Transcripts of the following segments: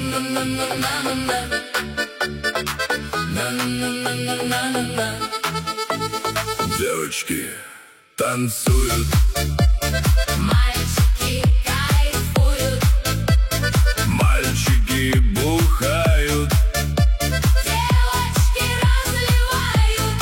Девочки танцуют, мальчики кайфуют, мальчики бухают, девочки разливают.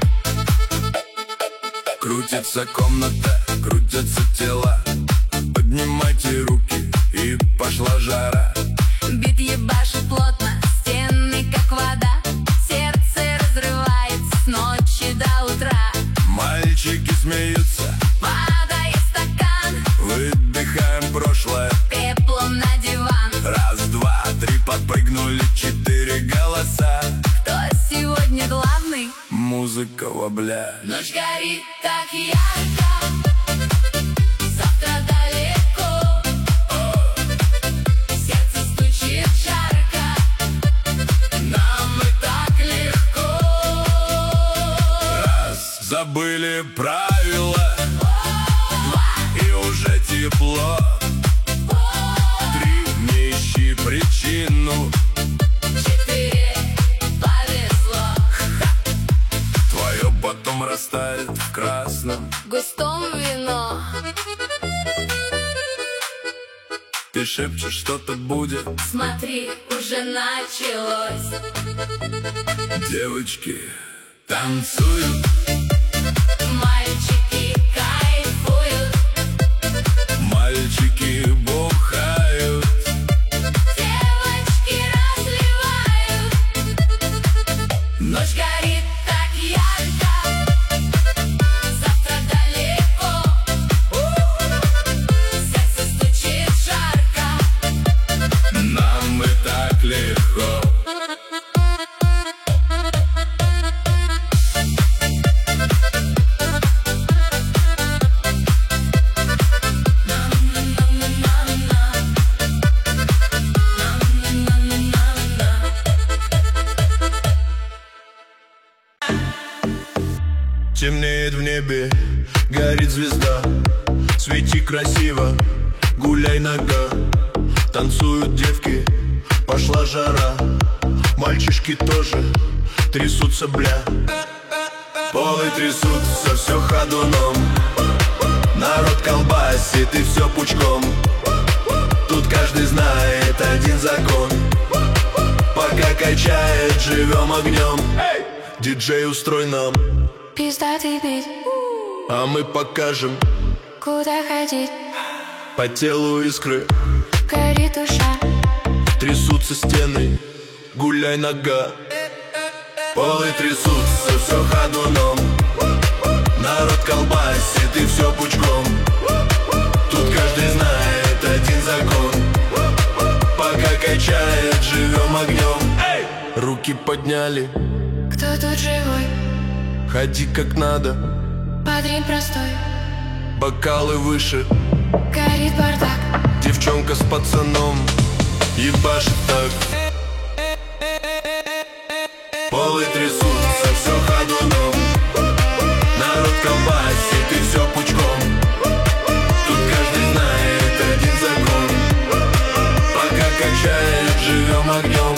крутится комната, крутятся тела. Поднимайте руки, и пошла жара. Бит ебашит плотно, стены как вода. Сердце разрывается с ночи до утра. Мальчики смеются, Падает стакан, выдыхаем прошлое. пеплом на диван. Раз, два, три, подпрыгнули 4 голоса. Кто сегодня главный? Музыка вобля. Ночь горит так ярко, завтра далеко. Сердце стучит жарко, нам и так легко. Раз, забыли правила, и уже тепло. 3, не ищи причину, 4, повезло. твое потом растает в красном. Густом вино, Ты шепчешь, что-то будет. смотри, уже началось. Девочки танцуют, Мальчики кайфуют, мальчики бухают, девочки разливают. Ночь горит так ярко, завтра далеко. Сердце стучит жарко, нам и так легко. Темнеет в небе, горит звезда. Свети красиво, гуляй нога. Танцуют девки, пошла жара. Мальчишки тоже трясутся, бля. Полы трясутся, все ходуном. Народ колбасит и все пучком. Тут каждый знает один закон. Пока качает, живем огнем. Диджей, устрой нам, Пиздатый бит, а мы покажем. куда ходить, По телу искры, горит душа. трясутся стены, гуляй нога. Полы трясутся, все ходуном. Народ колбасит и все пучком. Тут каждый знает один закон. Пока качает, живем огнем. Руки подняли, Кто тут живой? ходи как надо. Падрин простой, Бокалы выше, горит бардак. девчонка с пацаном ебашит так. Полы трясутся, все ходуном. Народ колбасит и все пучком. Тут каждый знает один закон. Пока качает, живем огнем.